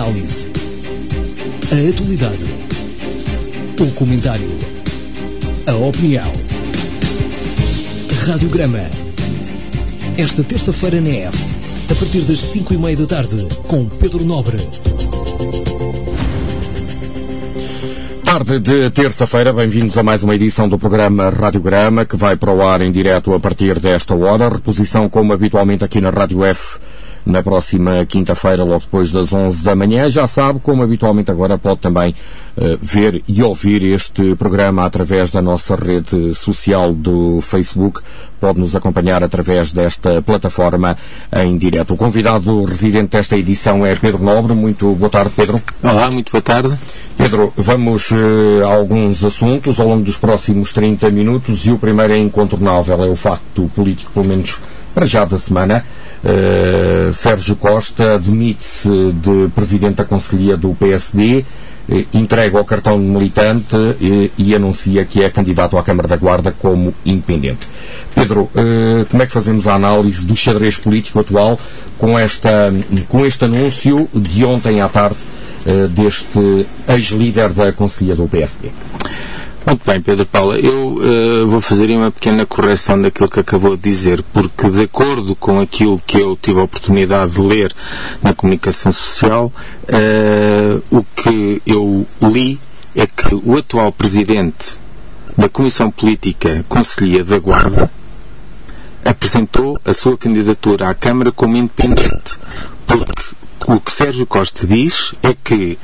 análise, a atualidade, o comentário, a opinião. Radiograma. Esta terça-feira na F, a partir das 5:30 da tarde, com Pedro Nobre. Tarde de terça-feira, bem-vindos a mais uma edição do programa Radiograma, que vai para o ar em direto a partir desta hora. Reposição, como habitualmente, aqui na Rádio F, na próxima quinta-feira, logo depois das 11 da manhã. Já sabe, como habitualmente agora, pode também ver e ouvir este programa através da nossa rede social do Facebook. Pode nos acompanhar através desta plataforma em direto. O convidado residente desta edição é Pedro Nobre. Muito boa tarde, Pedro. Olá, muito boa tarde. Pedro, vamos a alguns assuntos ao longo dos próximos 30 minutos e o primeiro é incontornável, é o facto político, pelo menos para já da semana. Sérgio Costa demite-se de Presidente da Conselhia do PSD, entrega o cartão de militante e anuncia que é candidato à Câmara da Guarda como independente. Pedro, como é que fazemos a análise do xadrez político atual com este anúncio de ontem à tarde deste ex-líder da Conselhia do PSD? Muito bem, Pedro Paula. Eu vou fazer uma pequena correção daquilo que acabou de dizer, porque de acordo com aquilo que eu tive a oportunidade de ler na comunicação social, o que eu li é que o atual presidente da Comissão Política Conselhia da Guarda apresentou a sua candidatura à Câmara como independente, porque o que Sérgio Costa diz é que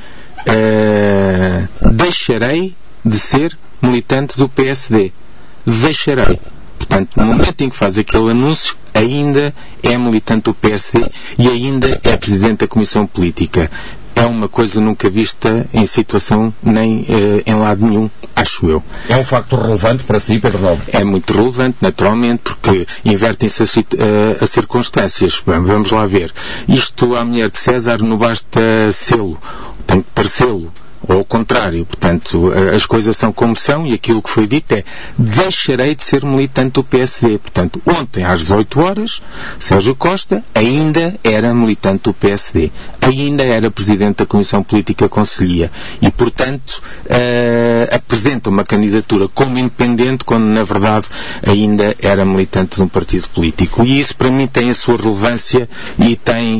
deixarei de ser militante do PSD. Deixarei. Portanto, no momento em que faz aquele anúncio, ainda é militante do PSD e ainda é presidente da Comissão Política. É uma coisa nunca vista em situação nem em lado nenhum, acho eu. É um facto relevante para si, Pedro Nobre? É muito relevante, naturalmente, porque invertem-se as circunstâncias. Vamos lá ver. Isto, à mulher de César, não basta sê-lo, tem que parecê-lo. Ou ao contrário, portanto, as coisas são como são e aquilo que foi dito é: deixarei de ser militante do PSD. Portanto, ontem às 18 horas, Sérgio Costa ainda era militante do PSD, ainda era presidente da Comissão Política Conselhia e, portanto, apresenta uma candidatura como independente quando, na verdade, ainda era militante de um partido político. E isso, para mim, tem a sua relevância e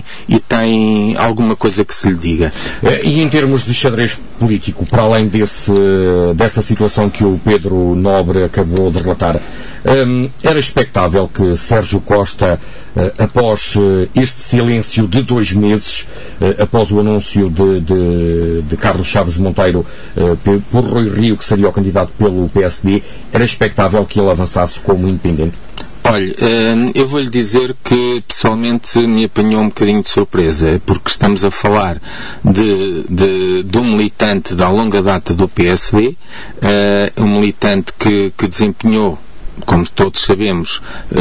tem alguma coisa que se lhe diga. E em termos de xadrez político, para além dessa situação que o Pedro Nobre acabou de relatar, era expectável que Sérgio Costa, após este silêncio de 2 meses, após o anúncio de Carlos Chaves Monteiro por Rui Rio, que seria o candidato pelo PSD, era expectável que ele avançasse como independente? Olha, eu vou-lhe dizer que pessoalmente me apanhou um bocadinho de surpresa, porque estamos a falar de um militante da longa data do PSD, um militante que desempenhou, como todos sabemos,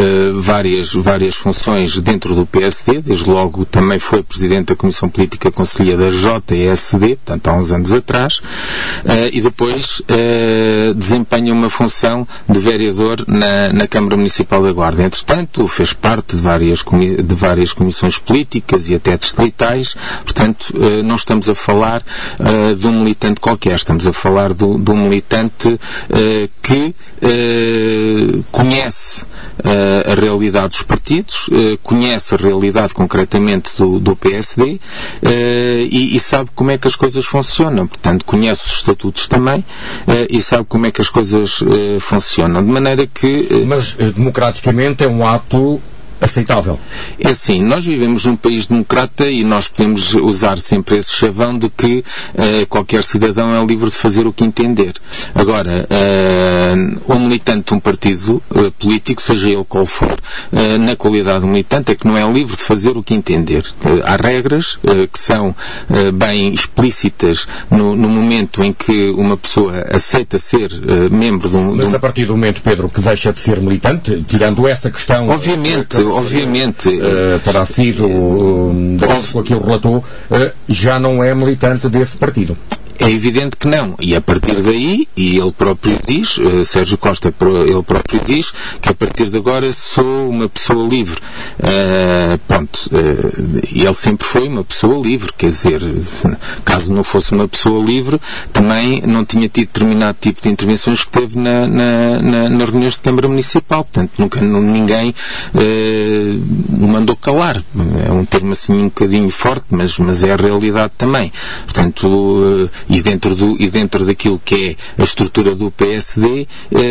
várias funções dentro do PSD, desde logo também foi Presidente da Comissão Política Conselhia da JSD, portanto há uns anos atrás, e depois desempenha uma função de vereador na Câmara Municipal da Guarda. Entretanto, fez parte de várias comissões políticas e até distritais, portanto não estamos a falar de um militante qualquer, estamos a falar de um militante que conhece a realidade dos partidos, conhece a realidade concretamente do PSD e sabe como é que as coisas funcionam. Portanto, conhece os estatutos também e sabe como é que as coisas funcionam. De maneira que... Mas, democraticamente, é um ato aceitável. É assim, nós vivemos num país democrata e nós podemos usar sempre esse chavão de que qualquer cidadão é livre de fazer o que entender. Agora, um militante de um partido político, seja ele qual for, na qualidade de militante, é que não é livre de fazer o que entender. Há regras que são bem explícitas no momento em que uma pessoa aceita ser membro de um... Mas a partir do momento, Pedro, que deixa de ser militante, tirando essa questão... Obviamente. Terá sido, com aquilo relatou, já não é militante desse partido. É evidente que não. E a partir daí, e ele próprio diz, Sérgio Costa, ele próprio diz que a partir de agora sou uma pessoa livre. E ele sempre foi uma pessoa livre, quer dizer, caso não fosse uma pessoa livre, também não tinha tido determinado tipo de intervenções que teve nas reuniões de Câmara Municipal. Portanto, nunca ninguém o mandou calar. É um termo assim um bocadinho forte, mas é a realidade também. Portanto, e dentro daquilo que é a estrutura do PSD,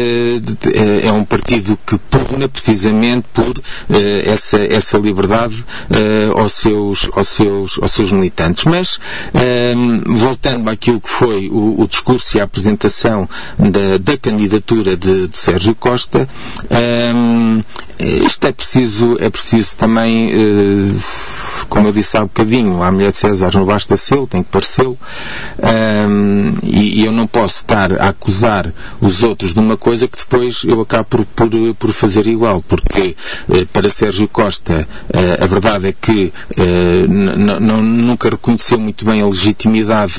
é um partido que pugna precisamente por essa liberdade aos seus militantes. Mas, voltando àquilo que foi o discurso e a apresentação da candidatura de Sérgio Costa, isto é preciso também, como eu disse há bocadinho, a mulher de César não basta sê-lo, tem que parecê-lo, e eu não posso estar a acusar os outros de uma coisa que depois eu acabo por fazer igual, porque para Sérgio Costa a verdade é que nunca reconheceu muito bem a legitimidade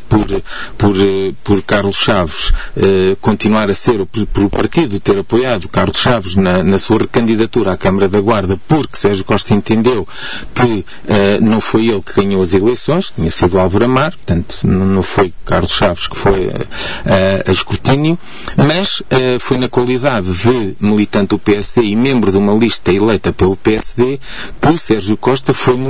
por Carlos Chaves continuar a ser, por o partido ter apoiado Carlos Chaves na sua recandidatura à Câmara da Guarda, porque Sérgio Costa entendeu que não foi ele que ganhou as eleições, tinha sido Álvaro Amar, portanto não foi Carlos Chaves que foi a escrutínio, mas foi na qualidade de militante do PSD e membro de uma lista eleita pelo PSD que Sérgio Costa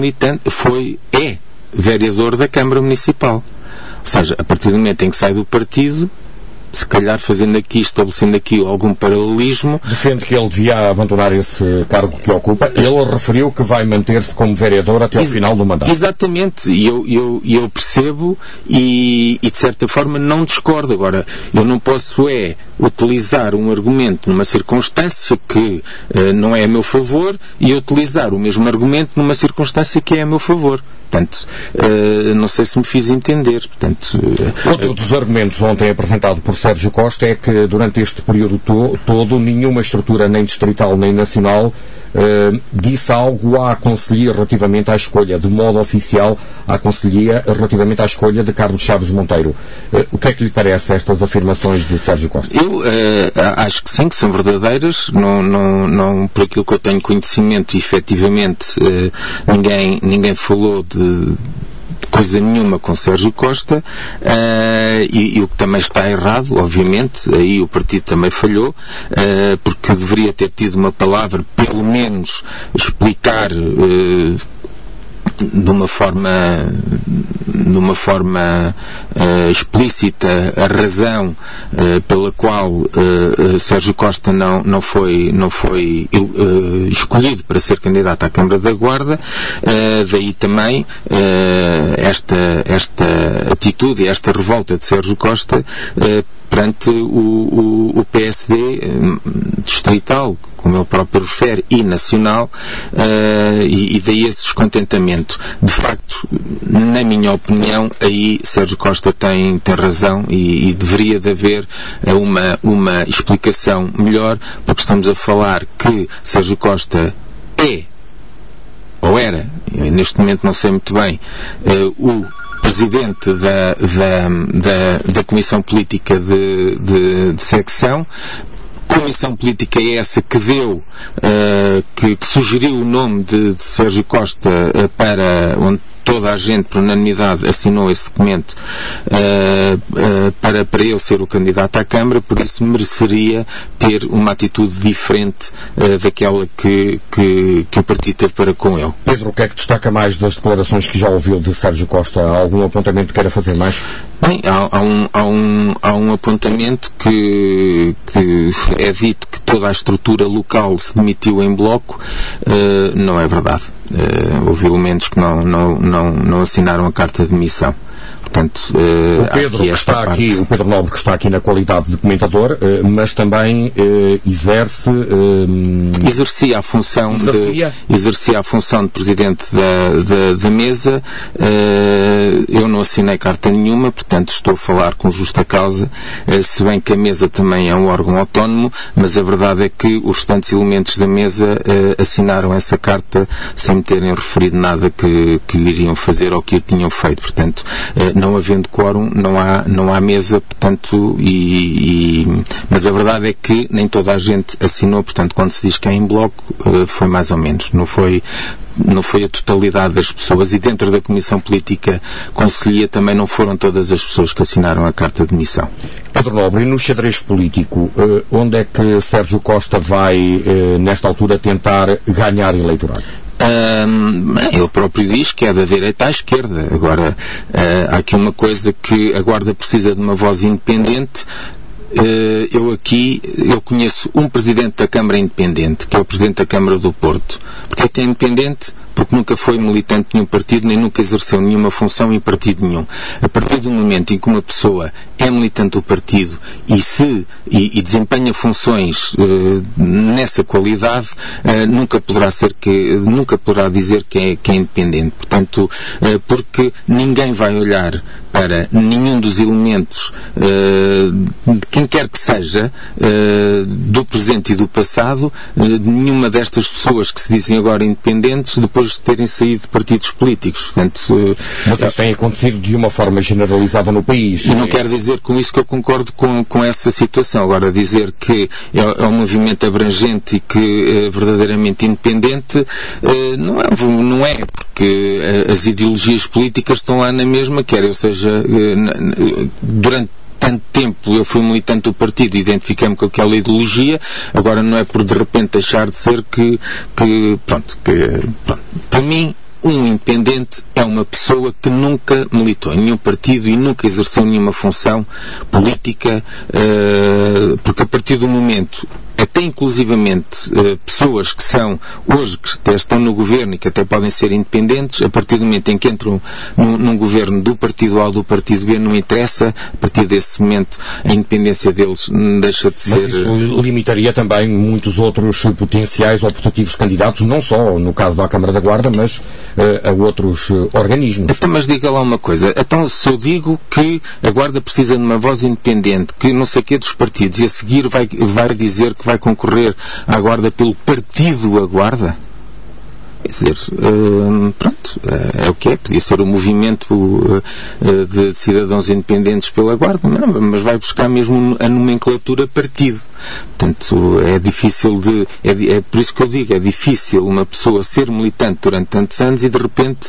é vereador da Câmara Municipal. Ou seja, a partir do momento em que sai do partido, se calhar estabelecendo aqui algum paralelismo. Defende que ele devia abandonar esse cargo que ocupa. Ele referiu que vai manter-se como vereador até ao final do mandato. Exatamente. E eu percebo e de certa forma não discordo. Agora, eu não posso utilizar um argumento numa circunstância que não é a meu favor e utilizar o mesmo argumento numa circunstância que é a meu favor. Portanto, não sei se me fiz entender. Portanto, outro dos argumentos ontem apresentado por Sérgio Costa é que durante este período todo nenhuma estrutura, nem distrital nem nacional, disse algo à Conselhia relativamente à escolha, de modo oficial, à Conselhia relativamente à escolha de Carlos Chaves Monteiro. O que é que lhe parece estas afirmações de Sérgio Costa? Eu acho que sim, que são verdadeiras. Não, por aquilo que eu tenho conhecimento, efetivamente, ninguém falou de coisa nenhuma com Sérgio Costa, e o que também está errado, obviamente, aí o partido também falhou, porque deveria ter tido uma palavra, pelo menos explicar de uma forma explícita a razão pela qual Sérgio Costa não foi escolhido para ser candidato à Câmara da Guarda. Daí também esta atitude e esta revolta de Sérgio Costa perante o PSD distrital, como ele próprio refere, e nacional, e daí esse descontentamento. De facto, na minha opinião, aí Sérgio Costa tem razão e deveria de haver uma explicação melhor, porque estamos a falar que Sérgio Costa ou era, neste momento não sei muito bem, o presidente da Comissão Política de Secção. Comissão Política é essa que deu, que sugeriu o nome de Sérgio Costa para onde toda a gente, por unanimidade, assinou esse documento para ele ser o candidato à Câmara, por isso mereceria ter uma atitude diferente daquela que o partido teve para com ele. Pedro, o que é que destaca mais das declarações que já ouviu de Sérgio Costa? Há algum apontamento que queira fazer mais? Bem, há um apontamento que é dito que toda a estrutura local se demitiu em bloco. Não é verdade. Houve elementos que não assinaram a carta de demissão. Portanto, o Pedro Nobre, que está aqui na qualidade de comentador, mas também exercia a função de presidente da mesa. Eu não assinei carta nenhuma, portanto estou a falar com justa causa, se bem que a mesa também é um órgão autónomo, mas a verdade é que os restantes elementos da mesa assinaram essa carta sem me terem referido nada que iriam fazer ou que o tinham feito. Portanto, não havendo quórum, não há mesa, portanto, mas a verdade é que nem toda a gente assinou, portanto, quando se diz que é em bloco, foi mais ou menos, não foi a totalidade das pessoas, e dentro da Comissão Política Conselhia também não foram todas as pessoas que assinaram a carta de demissão. Pedro Nobre, e no xadrez político, onde é que Sérgio Costa vai, nesta altura, tentar ganhar eleitorado? Ele próprio diz que é da direita à esquerda. Agora, há aqui uma coisa que a Guarda precisa de uma voz independente. Eu conheço um Presidente da Câmara independente, que é o Presidente da Câmara do Porto. Porque é que é independente? Porque nunca foi militante de nenhum partido, nem nunca exerceu nenhuma função em partido nenhum. A partir do momento em que uma pessoa é militante do partido e desempenha funções nessa qualidade, nunca poderá dizer que é independente. Portanto, porque ninguém vai olhar para nenhum dos elementos de quem quer que seja, do presente e do passado, nenhuma destas pessoas que se dizem agora independentes, depois de terem saído de partidos políticos. Portanto, mas isso tem acontecido de uma forma generalizada no país. E não quero dizer com isso que eu concordo com essa situação. Agora, dizer que é um movimento abrangente e que é verdadeiramente independente, não é, porque as ideologias políticas estão lá na mesma, quer eu seja, durante tanto tempo eu fui militante do partido e identifiquei-me com aquela ideologia, agora não é por de repente deixar de ser que para mim um independente é uma pessoa que nunca militou em nenhum partido e nunca exerceu nenhuma função política, porque a partir do momento, até inclusivamente pessoas que são hoje, que até estão no governo e que até podem ser independentes, a partir do momento em que entram num governo do partido A ou do partido B, não interessa, a partir desse momento a independência deles deixa de ser... Mas isso limitaria também muitos outros potenciais ou putativos candidatos, não só no caso da Câmara da Guarda, mas a outros organismos. Então, mas diga lá uma coisa, então se eu digo que a Guarda precisa de uma voz independente, que não sei o que dos partidos, e a seguir vai dizer que vai concorrer à Guarda pelo partido A Guarda? Quer dizer, pronto, é o que é. Podia ser o movimento de cidadãos independentes pela Guarda, mas vai buscar mesmo a nomenclatura partido. Portanto, é difícil é por isso que eu digo, é difícil uma pessoa ser militante durante tantos anos e de repente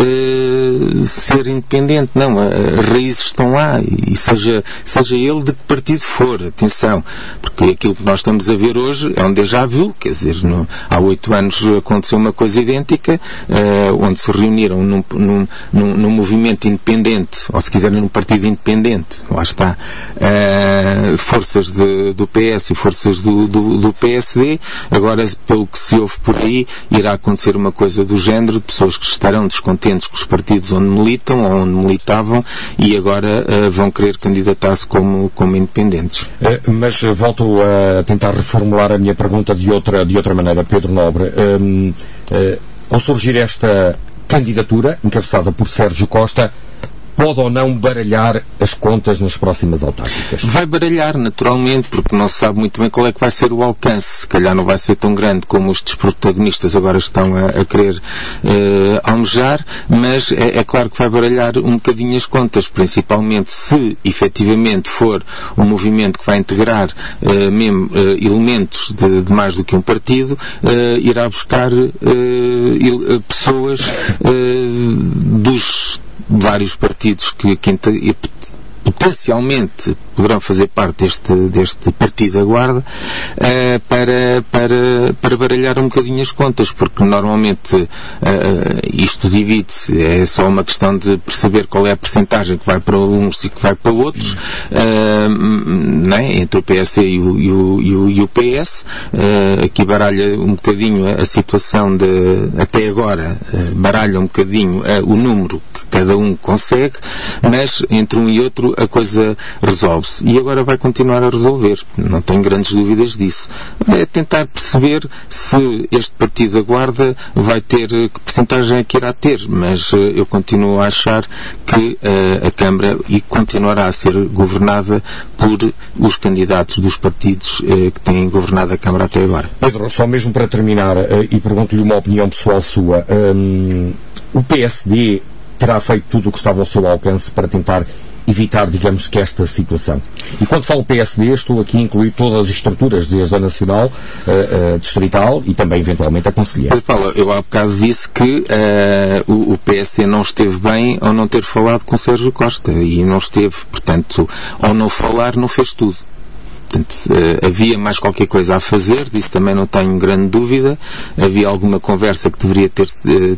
ser independente. Não, as raízes estão lá, e seja ele de que partido for, atenção, porque aquilo que nós estamos a ver hoje é um déjà vu, quer dizer, há 8 anos aconteceu uma coisa idêntica, onde se reuniram num movimento independente, ou se quiserem num partido independente, lá está, forças do PS e forças do PSD. Agora, pelo que se ouve por aí, irá acontecer uma coisa do género, de pessoas que estarão descontentes com os partidos onde militam ou onde militavam e agora vão querer candidatar-se como independentes. Mas volto a tentar reformular a minha pergunta de outra maneira, Pedro Nobre. Ao surgir esta candidatura, encabeçada por Sérgio Costa, pode ou não baralhar as contas nas próximas autárquicas? Vai baralhar, naturalmente, porque não se sabe muito bem qual é que vai ser o alcance. Se calhar não vai ser tão grande como os protagonistas agora estão a querer almejar, mas é claro que vai baralhar um bocadinho as contas, principalmente se efetivamente for um movimento que vai integrar mesmo elementos de mais do que um partido, irá buscar pessoas dos vários partidos que potencialmente poderão fazer parte deste partido da Guarda, para baralhar um bocadinho as contas, porque normalmente isto divide-se, é só uma questão de perceber qual é a percentagem que vai para uns e que vai para outros, entre o PSD e o PS. Aqui baralha um bocadinho a situação até agora, baralha um bocadinho o número que cada um consegue, mas entre um e outro a coisa resolve-se. E agora vai continuar a resolver. Não tenho grandes dúvidas disso. É tentar perceber se este partido da Guarda vai ter, que percentagem é que irá ter, mas eu continuo a achar que a Câmara continuará a ser governada por os candidatos dos partidos que têm governado a Câmara até agora. Pedro, só mesmo para terminar, e pergunto-lhe uma opinião pessoal sua, o PSD terá feito tudo o que estava ao seu alcance para tentar evitar, digamos, que esta situação. E quando falo PSD, estou aqui a incluir todas as estruturas, desde a nacional, distrital e também, eventualmente, a conselheira. Paulo, eu há bocado disse que o PSD não esteve bem ao não ter falado com Sérgio Costa, e não esteve, portanto, ao não falar, não fez tudo. Portanto, havia mais qualquer coisa a fazer, disso também não tenho grande dúvida. Havia alguma conversa que deveria ter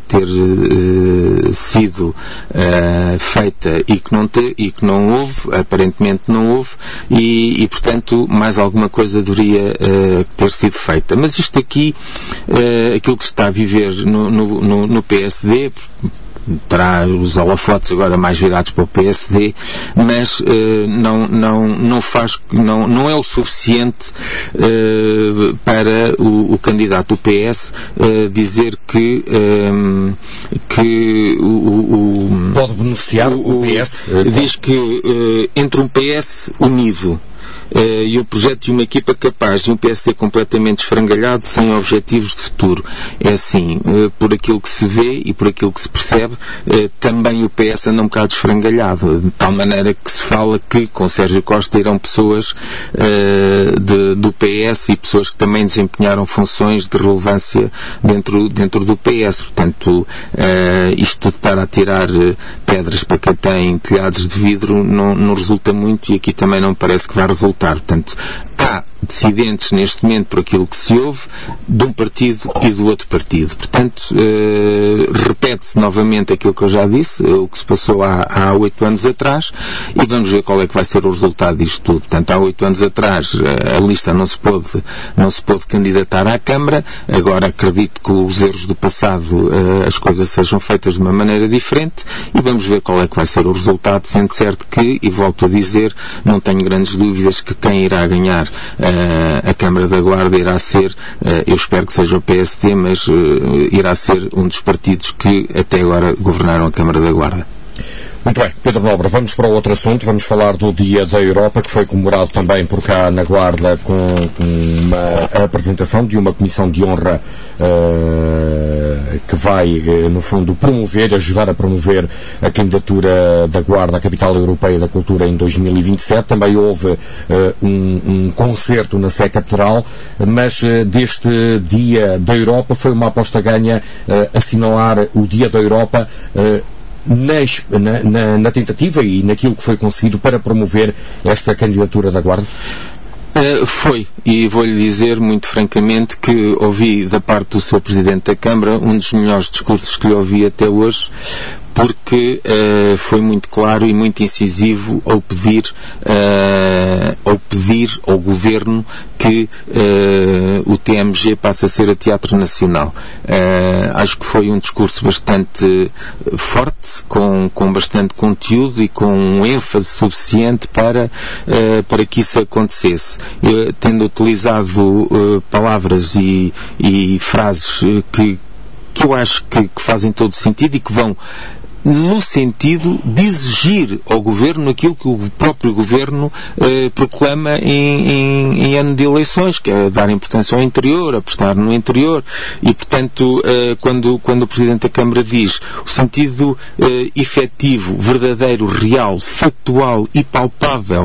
sido feita e que não houve, aparentemente não houve, e portanto mais alguma coisa deveria ter sido feita. Mas isto aqui, aquilo que se está a viver no PSD, terá os holofotes agora mais virados para o PSD, mas não é o suficiente para o candidato do PS dizer que pode beneficiar o PS. Diz que entre um PS unido e o projeto de uma equipa capaz de um PSD completamente esfrangalhado, sem objetivos de futuro. É assim, por aquilo que se vê e por aquilo que se percebe, também o PS anda um bocado esfrangalhado, de tal maneira que se fala que com Sérgio Costa irão pessoas do PS e pessoas que também desempenharam funções de relevância dentro do PS. Portanto, isto de estar a tirar pedras para quem tem telhados de vidro não resulta muito, e aqui também não parece que vai resultar. Portanto, há dissidentes neste momento por aquilo que se ouve de um partido e do outro partido. Portanto, repete-se novamente aquilo que eu já disse, o que se passou há 8 anos atrás, e vamos ver qual é que vai ser o resultado disto tudo. Portanto, há 8 anos atrás a lista não se pôde candidatar à Câmara. Agora acredito que os erros do passado, as coisas sejam feitas de uma maneira diferente, e vamos ver qual é que vai ser o resultado, sendo certo que, e volto a dizer, não tenho grandes dúvidas que quem irá ganhar a Câmara da Guarda irá ser, eu espero que seja o PSD, mas irá ser um dos partidos que até agora governaram a Câmara da Guarda. Muito bem, Pedro Nobre, vamos para outro assunto. Vamos falar do Dia da Europa, que foi comemorado também por cá na Guarda com uma apresentação de uma comissão de honra que vai, no fundo, ajudar a promover a candidatura da Guarda à Capital Europeia da Cultura em 2027. Também houve um concerto na Sé Catedral, mas deste Dia da Europa foi uma aposta ganha assinalar o Dia da Europa na tentativa e naquilo que foi conseguido para promover esta candidatura da Guarda? Foi, e vou-lhe dizer muito francamente que ouvi da parte do Sr. Presidente da Câmara um dos melhores discursos que lhe ouvi até hoje, porque foi muito claro e muito incisivo ao pedir ao Governo que o TMG passe a ser a Teatro Nacional. Acho que foi um discurso bastante forte, com bastante conteúdo e com um ênfase suficiente para que isso acontecesse. Tendo utilizado palavras e frases que eu acho que fazem todo sentido e que vão no sentido de exigir ao Governo aquilo que o próprio Governo proclama em ano de eleições, que é dar importância ao interior, apostar no interior, e portanto quando o Presidente da Câmara diz o sentido efetivo, verdadeiro, real, factual e palpável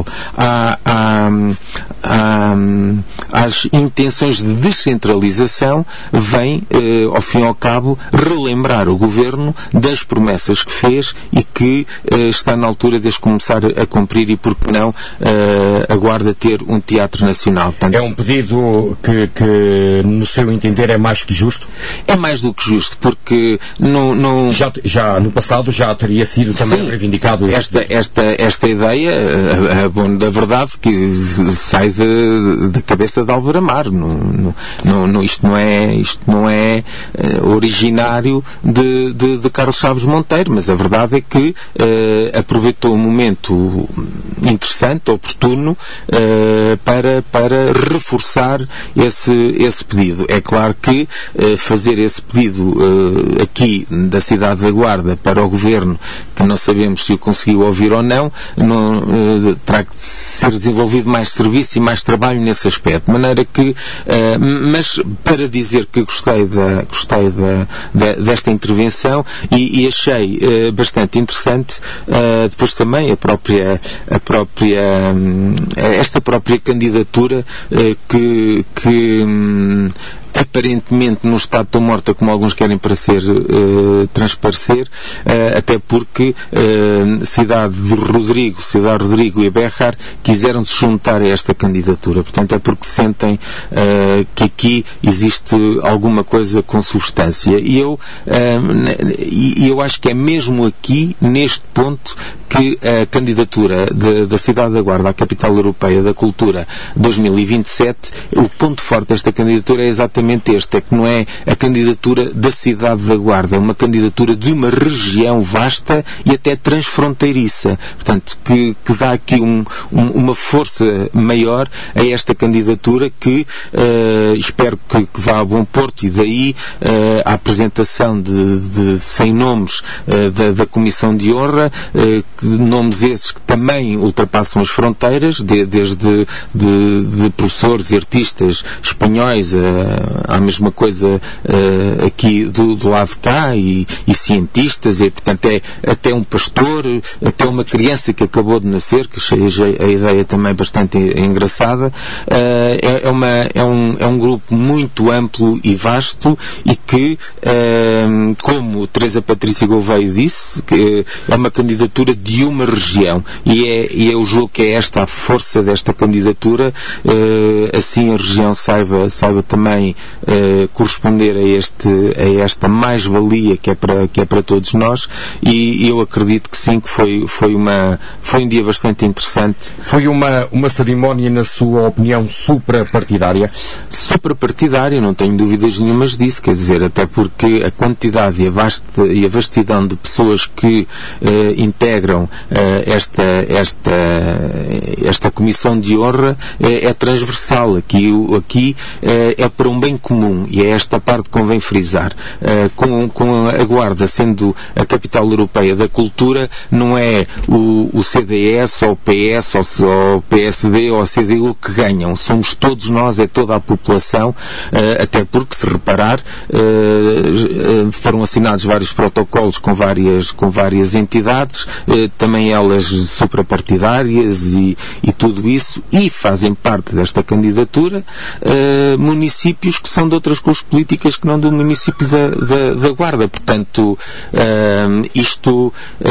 às intenções de descentralização, vem ao fim e ao cabo relembrar o Governo das promessas que fez e que está na altura de as começar a cumprir, e por que não a Guarda ter um teatro nacional. Portanto, é um pedido que no seu entender é mais que justo? É mais do que justo, porque já no passado já teria sido também reivindicado esta ideia, bom, da verdade, que sai da cabeça de Álvaro Amar. Isto não é originário de Carlos Chaves Monteiro, mas a verdade é que aproveitou um momento interessante, oportuno, para reforçar esse pedido. É claro que fazer esse pedido aqui da cidade da Guarda para o Governo, que não sabemos se o conseguiu ouvir ou não, terá que ser desenvolvido mais serviço e mais trabalho nesse aspecto. De maneira que, mas para dizer que gostei desta intervenção e achei bastante interessante. Depois também esta própria candidatura que aparentemente não está tão morta como alguns querem transparecer, até porque Cidade Rodrigo e Béjar quiseram se juntar a esta candidatura. Portanto, é porque sentem que aqui existe alguma coisa com substância. E eu acho que é mesmo aqui, neste ponto, que a candidatura da Cidade da Guarda à Capital Europeia da Cultura 2027, o ponto forte desta candidatura é exatamente este, é que não é a candidatura da Cidade da Guarda, é uma candidatura de uma região vasta e até transfronteiriça. Portanto, que dá aqui uma força maior a esta candidatura que espero que vá a bom porto, e daí a apresentação de 100 nomes da Comissão de Honra, nomes esses que também ultrapassam as fronteiras, desde de professores e artistas espanhóis a mesma coisa aqui do lado de cá, e cientistas, e portanto é até um pastor, até uma criança que acabou de nascer, que achei a ideia também bastante engraçada. É um grupo muito amplo e vasto, e que, como Teresa Patrícia Gouveia disse, que é uma candidatura de uma região, e eu julgo que é esta a força desta candidatura. Assim a região saiba também corresponder a esta mais-valia que é para todos nós, e eu acredito que sim, que foi um dia bastante interessante. Foi uma cerimónia, na sua opinião, suprapartidária? Suprapartidária, não tenho dúvidas nenhumas disso, quer dizer, até porque a quantidade e a vastidão de pessoas que integram esta Comissão de Honra é transversal. Aqui é para um bem comum, e é esta parte que convém frisar. Com a Guarda sendo a capital europeia da cultura, não é o CDS ou o PS ou o PSD ou a CDU que ganham, somos todos nós, é toda a população, até porque, se reparar, foram assinados vários protocolos com várias entidades, também elas suprapartidárias, e tudo isso, e fazem parte desta candidatura municípios que são de outras cores políticas que não do município da Guarda. Portanto, isto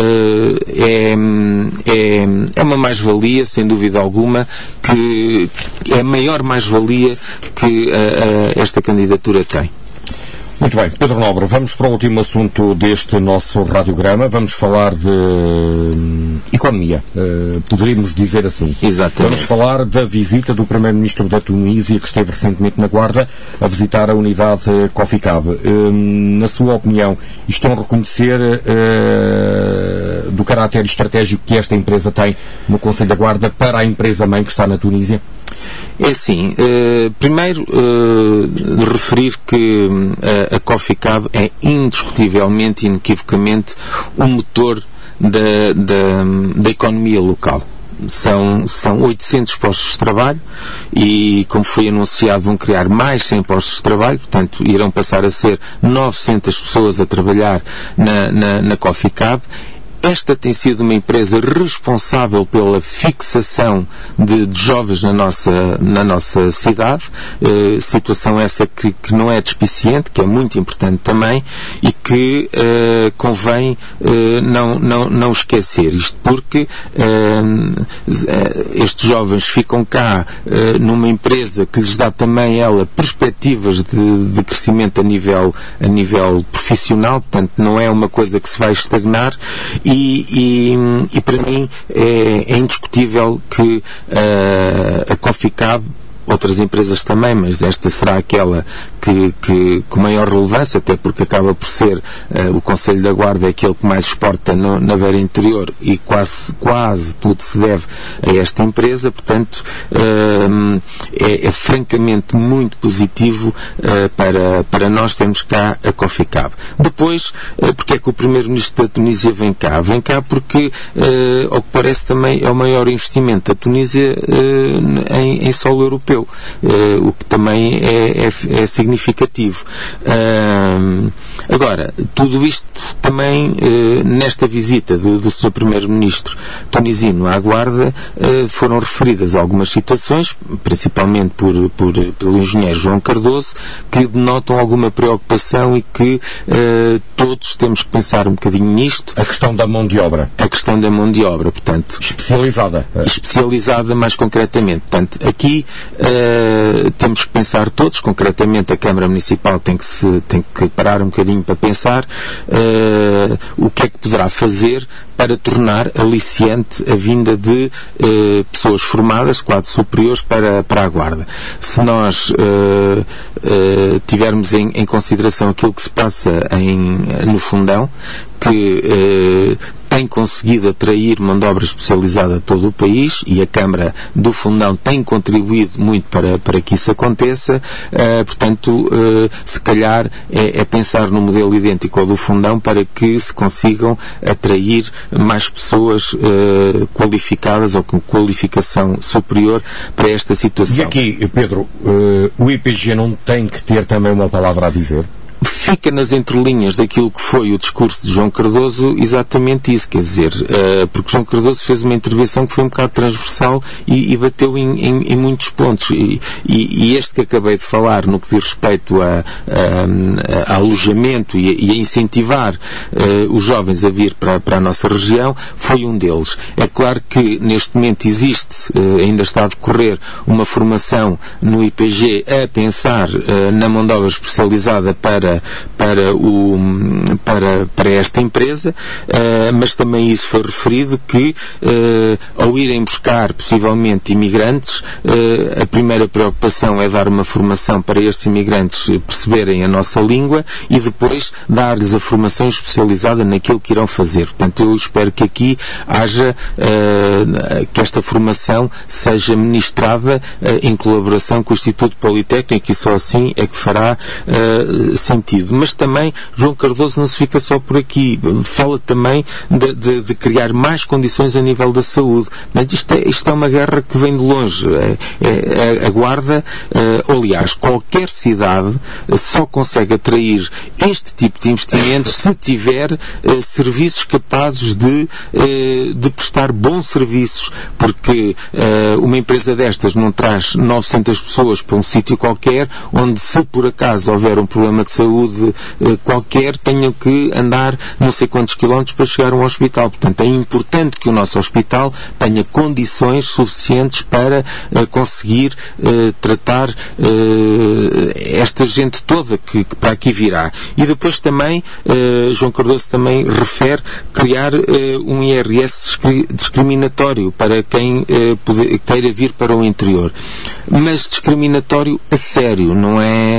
é uma mais-valia, sem dúvida alguma, que é a maior mais-valia que esta candidatura tem. Muito bem, Pedro Nobre, vamos para o último assunto deste nosso radiograma. Vamos falar de economia, poderíamos dizer assim. Exatamente. Vamos falar da visita do Primeiro-Ministro da Tunísia, que esteve recentemente na Guarda, a visitar a unidade Coficab. Na sua opinião, estão a reconhecer do caráter estratégico que esta empresa tem no Conselho da Guarda para a empresa-mãe que está na Tunísia? É assim, primeiro referir que a Coficab é indiscutivelmente, inequivocamente, o motor da economia local. São 800 postos de trabalho, e, como foi anunciado, vão criar mais 100 postos de trabalho, portanto irão passar a ser 900 pessoas a trabalhar na Coficab. Esta tem sido uma empresa responsável pela fixação de jovens na nossa cidade, situação essa que não é despiciente, que é muito importante também, e que convém não esquecer. Isto porque estes jovens ficam cá numa empresa que lhes dá também ela perspectivas de crescimento a nível profissional, portanto não é uma coisa que se vai estagnar, e para mim é indiscutível que a Coficab, outras empresas também, mas esta será aquela que com maior relevância, até porque acaba por ser o Conselho da Guarda é aquele que mais exporta na beira interior, e quase tudo se deve a esta empresa. Portanto, é francamente muito positivo para nós termos cá a Coficab. Depois, porque é que o Primeiro-Ministro da Tunísia vem cá? Vem cá porque, ao que parece, também é o maior investimento da Tunísia em solo europeu. europeu, o que também é significativo. Agora, tudo isto também, nesta visita do Sr. Primeiro-Ministro tunisino à Guarda, foram referidas algumas situações, principalmente pelo engenheiro João Cardoso, que denotam alguma preocupação e que todos temos que pensar um bocadinho nisto. A questão da mão de obra. A questão da mão de obra, portanto. Especializada. Especializada, mais concretamente. Portanto, aqui temos que pensar todos, concretamente a Câmara Municipal tem que parar um bocadinho para pensar o que é que poderá fazer para tornar aliciante a vinda de pessoas formadas, quadros superiores, para a Guarda. Se nós tivermos em consideração aquilo que se passa no Fundão, que tem conseguido atrair mão de obra especializada a todo o país, e a Câmara do Fundão tem contribuído muito para que isso aconteça. Portanto, se calhar é pensar num modelo idêntico ao do Fundão para que se consigam atrair mais pessoas qualificadas ou com qualificação superior para esta situação. E aqui, Pedro, o IPG não tem que ter também uma palavra a dizer? Fica nas entrelinhas daquilo que foi o discurso de João Cardoso exatamente isso, quer dizer, porque João Cardoso fez uma intervenção que foi um bocado transversal e bateu em muitos pontos, e este que acabei de falar, no que diz respeito a alojamento e a incentivar os jovens a vir para a nossa região, foi um deles. É claro que neste momento existe, ainda está a decorrer uma formação no IPG a pensar na mão de obra especializada para esta empresa, mas também isso foi referido que ao irem buscar possivelmente imigrantes, a primeira preocupação é dar uma formação para estes imigrantes perceberem a nossa língua e depois dar-lhes a formação especializada naquilo que irão fazer. Portanto, eu espero que aqui haja que esta formação seja ministrada em colaboração com o Instituto Politécnico, e só assim é que fará sentido. Mas também João Cardoso não se fica só por aqui, fala também de criar mais condições a nível da saúde. Mas isto é uma guerra que vem de longe. A Guarda, aliás, qualquer cidade só consegue atrair este tipo de investimentos se tiver serviços capazes de prestar bons serviços, porque uma empresa destas não traz 900 pessoas para um sítio qualquer, onde, se por acaso houver um problema de saúde qualquer, tenham que andar não sei quantos quilómetros para chegar a um hospital. Portanto, é importante que o nosso hospital tenha condições suficientes para conseguir tratar esta gente toda que para aqui virá. E depois também João Cardoso também refere criar um IRS discriminatório para quem queira vir para o interior. Mas discriminatório a sério, não é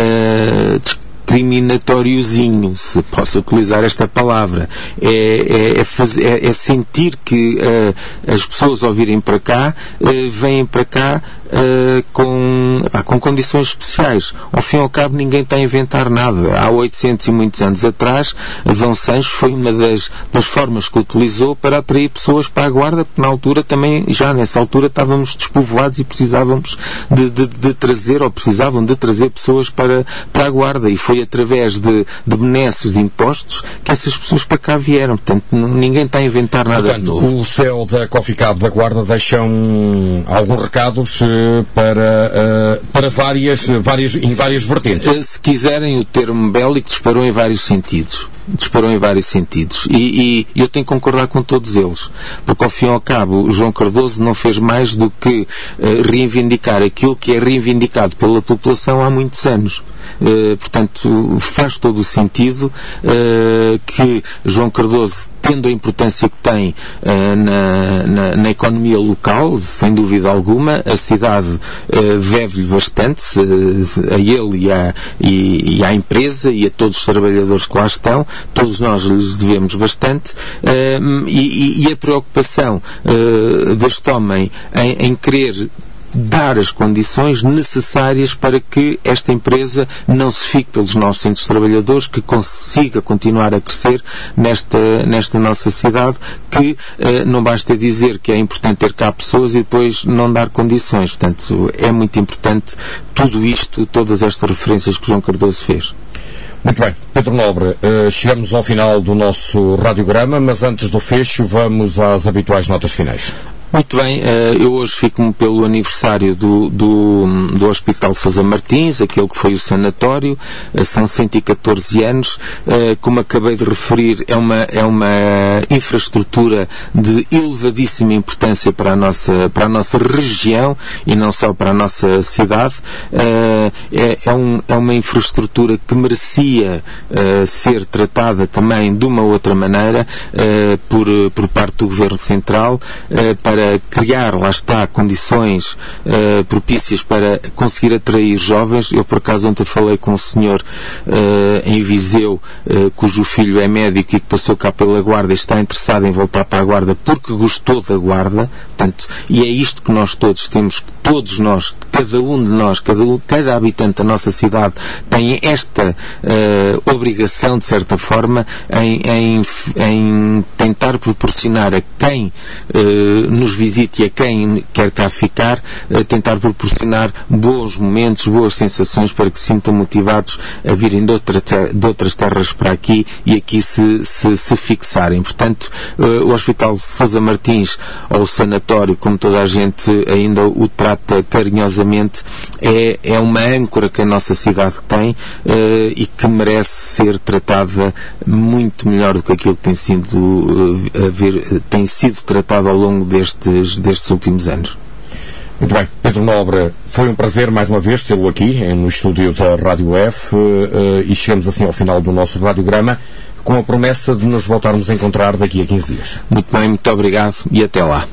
discriminatóriozinho, se posso utilizar esta palavra. É sentir que as pessoas, ao virem para cá, vêm para cá com condições especiais. Ao fim e ao cabo, ninguém está a inventar nada. Há 800 e muitos anos atrás, Dom Sancho foi uma das formas que utilizou para atrair pessoas para a Guarda, porque na altura também, já nessa altura, estávamos despovoados e precisávamos de trazer pessoas para a Guarda, e foi através de benesses de impostos que essas pessoas para cá vieram. Portanto, ninguém está a inventar nada de novo. O céu da Coffee Cab da Guarda deixam alguns recados para várias vertentes. Se quiserem, o termo bélico disparou em vários sentidos. E eu tenho que concordar com todos eles, porque ao fim e ao cabo João Cardoso não fez mais do que reivindicar aquilo que é reivindicado pela população há muitos anos. Portanto, faz todo o sentido que João Cardoso, tendo a importância que tem na economia local, sem dúvida alguma, a cidade deve-lhe bastante, a ele e à empresa e a todos os trabalhadores que lá estão. Todos nós lhes devemos bastante, e a preocupação deste homem em querer dar as condições necessárias para que esta empresa não se fique pelos 900 trabalhadores, que consiga continuar a crescer nesta nossa cidade, que não basta dizer que é importante ter cá pessoas e depois não dar condições. Portanto, é muito importante tudo isto, todas estas referências que o João Cardoso fez. Muito bem, Pedro Nobre, chegamos ao final do nosso radiograma, mas antes do fecho vamos às habituais notas finais. Muito bem, eu hoje fico pelo aniversário do Hospital Sousa Martins, aquele que foi o sanatório, são 114 anos, como acabei de referir, é uma infraestrutura de elevadíssima importância para a nossa região e não só para a nossa cidade. É uma infraestrutura que merecia ser tratada também de uma outra maneira por parte do Governo Central, para criar, lá está, condições propícias para conseguir atrair jovens. Eu, por acaso, ontem falei com um senhor em Viseu, cujo filho é médico e que passou cá pela Guarda e está interessado em voltar para a Guarda porque gostou da Guarda. Portanto, e é isto que nós todos temos, todos nós, cada um de nós, cada habitante da nossa cidade tem esta obrigação, de certa forma, em tentar proporcionar a quem nos visite e a quem quer cá ficar, tentar proporcionar bons momentos, boas sensações, para que se sintam motivados a virem de outras terras para aqui e aqui se fixarem. Portanto, o Hospital Sousa Martins, ou o sanatório, como toda a gente ainda o trata carinhosamente, é uma âncora que a nossa cidade tem e que merece ser tratada muito melhor do que aquilo que tem sido tratado ao longo destes últimos anos. Muito bem, Pedro Nobre, foi um prazer mais uma vez tê-lo aqui no estúdio da Rádio F, e chegamos assim ao final do nosso radiograma, com a promessa de nos voltarmos a encontrar daqui a 15 dias. Muito bem, muito obrigado e até lá.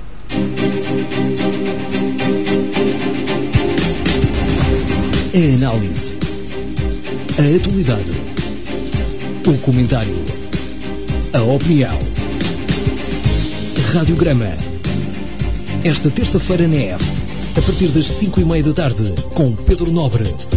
A análise, a atualidade, o comentário, a opinião. Radiograma. Esta terça-feira na F, a partir das 5:30 da tarde, com Pedro Nobre.